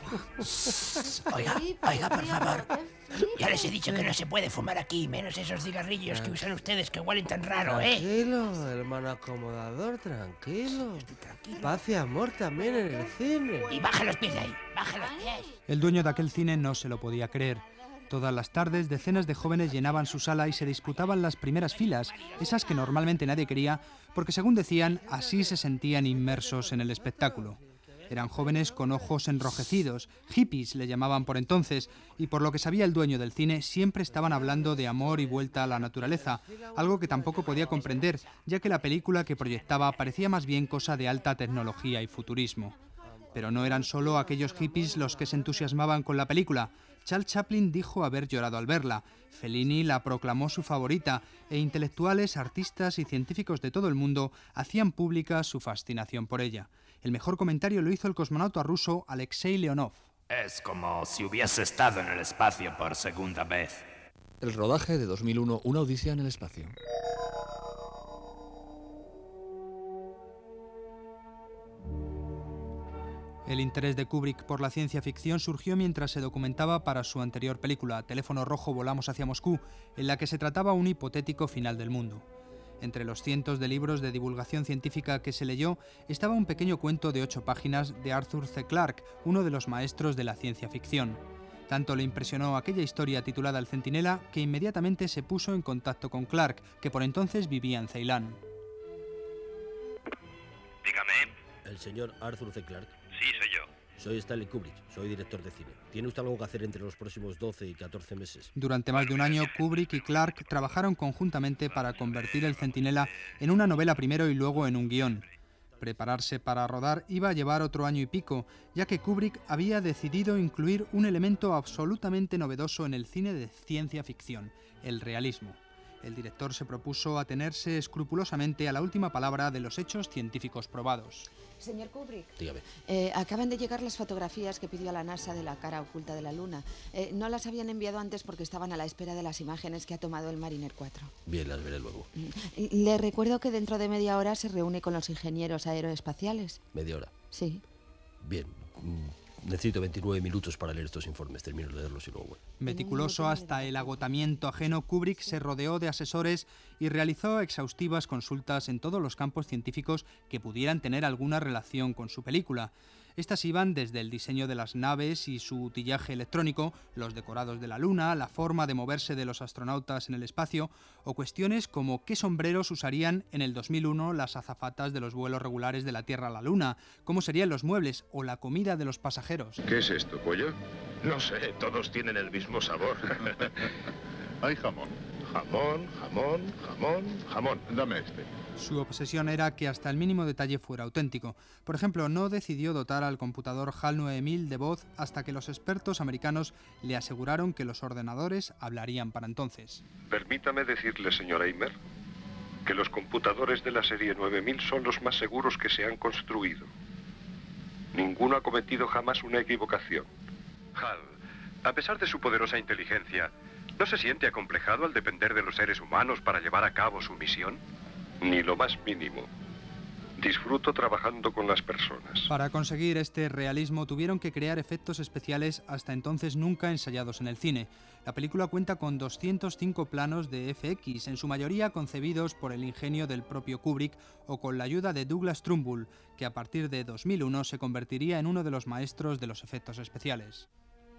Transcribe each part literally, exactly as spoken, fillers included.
Oiga, oiga, por favor. Ya les he dicho que no se puede fumar aquí, menos esos cigarrillos que usan ustedes que huelen tan raro, ¿eh? Tranquilo, hermano acomodador, tranquilo. Paz y amor también en el cine. Y baja los pies de ahí, baja los pies. El dueño de aquel cine no se lo podía creer. Todas las tardes, decenas de jóvenes llenaban su sala y se disputaban las primeras filas, esas que normalmente nadie quería, porque según decían, así se sentían inmersos en el espectáculo. Eran jóvenes con ojos enrojecidos, hippies le llamaban por entonces, y por lo que sabía el dueño del cine, siempre estaban hablando de amor y vuelta a la naturaleza, algo que tampoco podía comprender, ya que la película que proyectaba parecía más bien cosa de alta tecnología y futurismo. Pero no eran solo aquellos hippies los que se entusiasmaban con la película. Charles Chaplin dijo haber llorado al verla, Fellini la proclamó su favorita, e intelectuales, artistas y científicos de todo el mundo hacían pública su fascinación por ella. El mejor comentario lo hizo el cosmonauta ruso Alexei Leonov. Es como si hubiese estado en el espacio por segunda vez. El rodaje de dos mil uno, una odisea en el espacio. El interés de Kubrick por la ciencia ficción surgió mientras se documentaba para su anterior película, Teléfono Rojo, Volamos hacia Moscú, en la que se trataba un hipotético final del mundo. Entre los cientos de libros de divulgación científica que se leyó estaba un pequeño cuento de ocho páginas de Arthur C. Clarke, uno de los maestros de la ciencia ficción. Tanto le impresionó aquella historia titulada El Centinela que inmediatamente se puso en contacto con Clarke, que por entonces vivía en Ceilán. Dígame. El señor Arthur C. Clarke. Sí, soy yo. Soy Stanley Kubrick, soy director de cine. ¿Tiene usted algo que hacer entre los próximos doce y catorce meses? Durante más de un año, Kubrick y Clarke trabajaron conjuntamente para convertir El Centinela en una novela primero y luego en un guión. Prepararse para rodar iba a llevar otro año y pico, ya que Kubrick había decidido incluir un elemento absolutamente novedoso en el cine de ciencia ficción, el realismo. El director se propuso atenerse escrupulosamente a la última palabra de los hechos científicos probados. Señor Kubrick, dígame. Eh, acaban de llegar las fotografías que pidió a la NASA de la cara oculta de la Luna. Eh, no las habían enviado antes porque estaban a la espera de las imágenes que ha tomado el Mariner cuatro. Bien, las veré luego. Le recuerdo que dentro de media hora se reúne con los ingenieros aeroespaciales. ¿Media hora? Sí. Bien. Necesito veintinueve minutos para leer estos informes. Termino de leerlos y luego vuelvo. Meticuloso hasta el agotamiento ajeno, Kubrick se rodeó de asesores y realizó exhaustivas consultas en todos los campos científicos que pudieran tener alguna relación con su película. Estas iban desde el diseño de las naves y su utillaje electrónico, los decorados de la Luna, la forma de moverse de los astronautas en el espacio, o cuestiones como qué sombreros usarían en el dos mil uno las azafatas de los vuelos regulares de la Tierra a la Luna, cómo serían los muebles o la comida de los pasajeros. ¿Qué es esto, pollo? No sé, todos tienen el mismo sabor. Hay jamón. Jamón, jamón, jamón, jamón. Dame este. Su obsesión era que hasta el mínimo detalle fuera auténtico. Por ejemplo, no decidió dotar al computador HAL nueve mil de voz hasta que los expertos americanos le aseguraron que los ordenadores hablarían para entonces. Permítame decirle, señor Eimer, que los computadores de la serie nueve mil son los más seguros que se han construido. Ninguno ha cometido jamás una equivocación. HAL, a pesar de su poderosa inteligencia, ¿no se siente acomplejado al depender de los seres humanos para llevar a cabo su misión? Ni lo más mínimo. Disfruto trabajando con las personas. Para conseguir este realismo tuvieron que crear efectos especiales hasta entonces nunca ensayados en el cine. La película cuenta con doscientos cinco planos de F X, en su mayoría concebidos por el ingenio del propio Kubrick o con la ayuda de Douglas Trumbull, que a partir de dos mil uno se convertiría en uno de los maestros de los efectos especiales.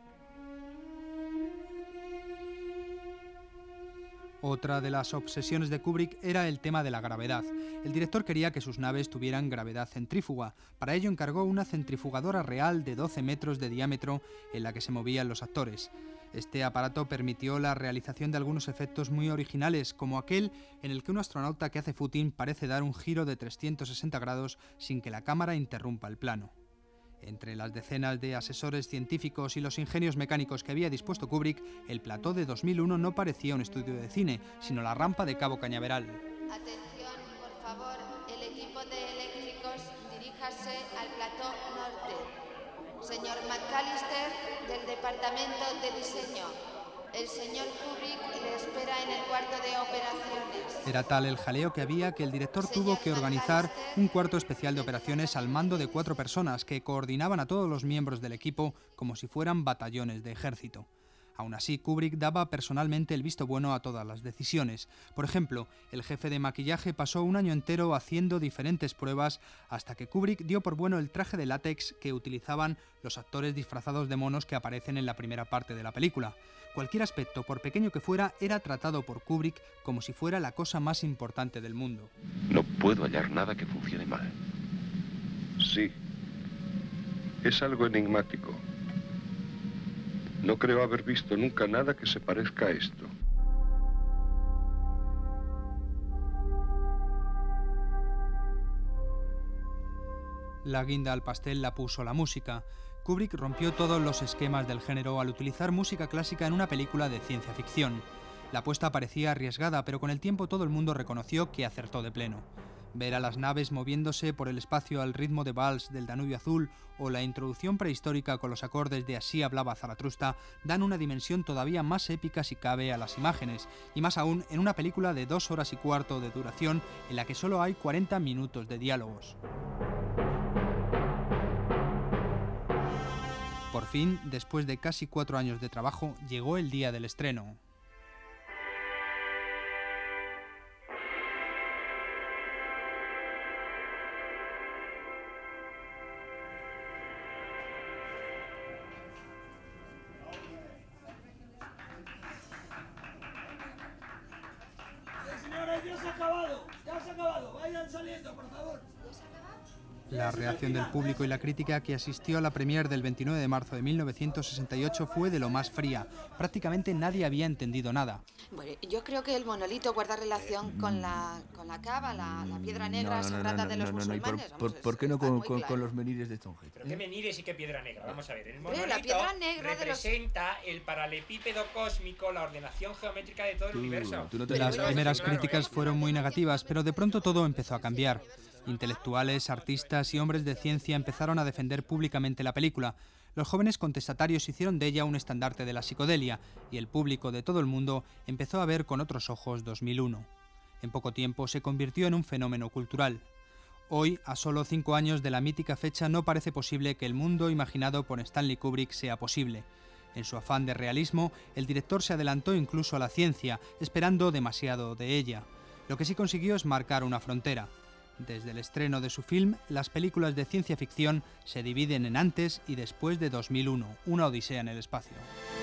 Otra de las obsesiones de Kubrick era el tema de la gravedad. El director quería que sus naves tuvieran gravedad centrífuga. Para ello encargó una centrifugadora real de doce metros de diámetro en la que se movían los actores. Este aparato permitió la realización de algunos efectos muy originales, como aquel en el que un astronauta que hace footing parece dar un giro de trescientos sesenta grados sin que la cámara interrumpa el plano. Entre las decenas de asesores científicos y los ingenios mecánicos que había dispuesto Kubrick, el plató de dos mil uno no parecía un estudio de cine, sino la rampa de Cabo Cañaveral. Atención, por favor, el equipo de eléctricos, diríjase al plató norte. Señor McAllister, del Departamento de Diseño. El señor Kubrick le espera en el cuarto de operaciones. Era tal el jaleo que había que el director tuvo que organizar un cuarto especial de operaciones al mando de cuatro personas que coordinaban a todos los miembros del equipo como si fueran batallones de ejército. Aún así, Kubrick daba personalmente el visto bueno a todas las decisiones. Por ejemplo, el jefe de maquillaje pasó un año entero haciendo diferentes pruebas hasta que Kubrick dio por bueno el traje de látex que utilizaban los actores disfrazados de monos que aparecen en la primera parte de la película. Cualquier aspecto, por pequeño que fuera, era tratado por Kubrick como si fuera la cosa más importante del mundo. No puedo hallar nada que funcione mal. Sí. Es algo enigmático. No creo haber visto nunca nada que se parezca a esto. La guinda al pastel la puso la música. Kubrick rompió todos los esquemas del género al utilizar música clásica en una película de ciencia ficción. La apuesta parecía arriesgada, pero con el tiempo todo el mundo reconoció que acertó de pleno. Ver a las naves moviéndose por el espacio al ritmo de vals del Danubio Azul o la introducción prehistórica con los acordes de Así hablaba Zaratustra dan una dimensión todavía más épica si cabe a las imágenes, y más aún en una película de dos horas y cuarto de duración en la que solo hay cuarenta minutos de diálogos. Por fin, después de casi cuatro años de trabajo, llegó el día del estreno. Señores, ya se ha acabado, ya se ha acabado, vayan saliendo, por favor. La reacción del público y la crítica que asistió a la premier del veintinueve de marzo de mil novecientos sesenta y ocho fue de lo más fría. Prácticamente nadie había entendido nada. Bueno, yo creo que el monolito guarda relación con la, con la cava, la, la piedra negra No, no, no, sagrada no, de los no, no, no, ¿y por- musulmanes. por, Vamos, por es- qué no está con, muy con- claro. con los menires de Stonehenge? ¿Pero qué menires y qué piedra negra? Vamos a ver, el Hombre, la monolito piedra negra de los- representa el paralelepípedo cósmico, la ordenación geométrica de todo el universo. Las primeras críticas fueron muy negativas, pero de pronto todo empezó a cambiar. Intelectuales, artistas y hombres de ciencia empezaron a defender públicamente la película. Los jóvenes contestatarios hicieron de ella un estandarte de la psicodelia y el público de todo el mundo empezó a ver con otros ojos dos mil uno. En poco tiempo se convirtió en un fenómeno cultural. Hoy, a solo cinco años de la mítica fecha, no parece posible que el mundo imaginado por Stanley Kubrick sea posible. En su afán de realismo, el director se adelantó incluso a la ciencia, esperando demasiado de ella. Lo que sí consiguió es marcar una frontera. Desde el estreno de su film, las películas de ciencia ficción se dividen en antes y después de dos mil uno, una odisea en el espacio.